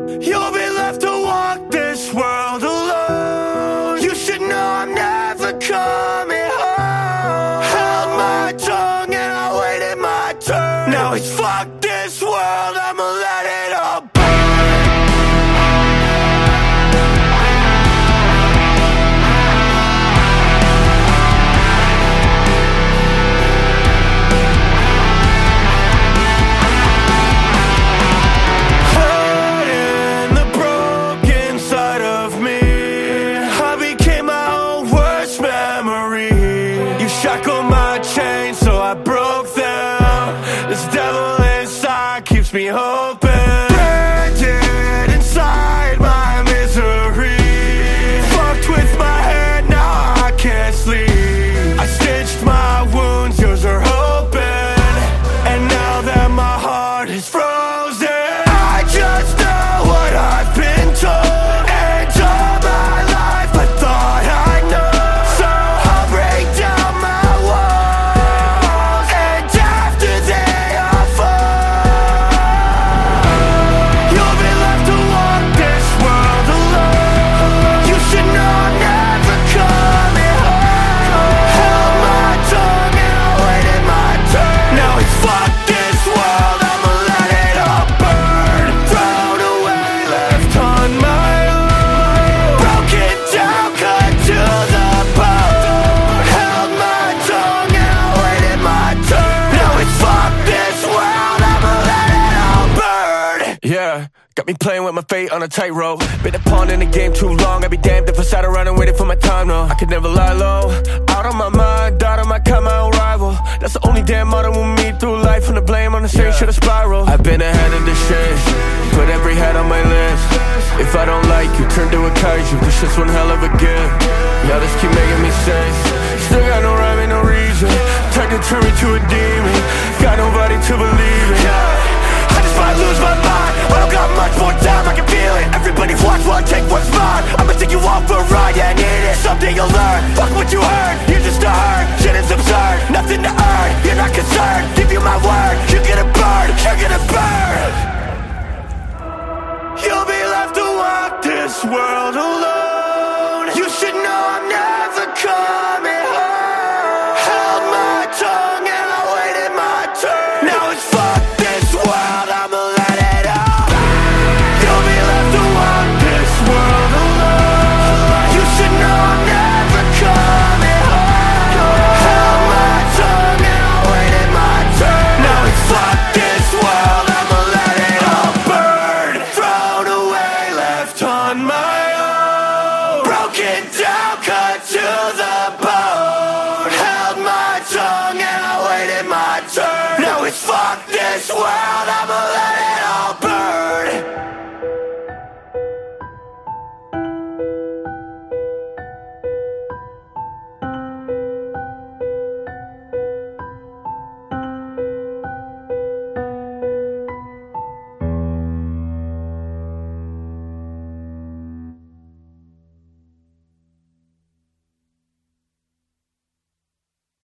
You'll be left to walk this world alone. You should know I'm never coming home. Held my tongue and I waited my turn. Now it's fuck this world, I'ma let it all me hoping. Branded inside my misery. Fucked with my head, now I can't sleep. I stitched my wounds, yours are open. And now that my heart is frozen, I just know what I've been told. And all my life I thought I know. So I'll break down my walls, and after they all fall, got me playing with my fate on a tightrope. Been a pawn in the game too long. I'd be damned if I sat around and waited for my time, no. I could never lie low. Out of my mind, out of my kind, my own rival. That's the only damn motto with me through life. And the blame on the same shit, a spiral. I've been ahead of this shit, put every head on my list. If I don't like you, turn to a kaiju. This shit's one hell of a gift. Y'all just keep making me sick. Still got no rhyme and no reason. Time to turn me to a demon. Got nobody to believe in. I just might lose my mind. I don't got much more time, I can feel it. Everybody watch while I take what's mine. I'ma take you off for a ride, yeah, I need it. Someday you'll learn, fuck what you heard. You're just a herd, shit is absurd. Nothing to earn, you're not concerned. Give you my word, you're gonna burn. You're gonna burn. You'll be left to walk this world alone.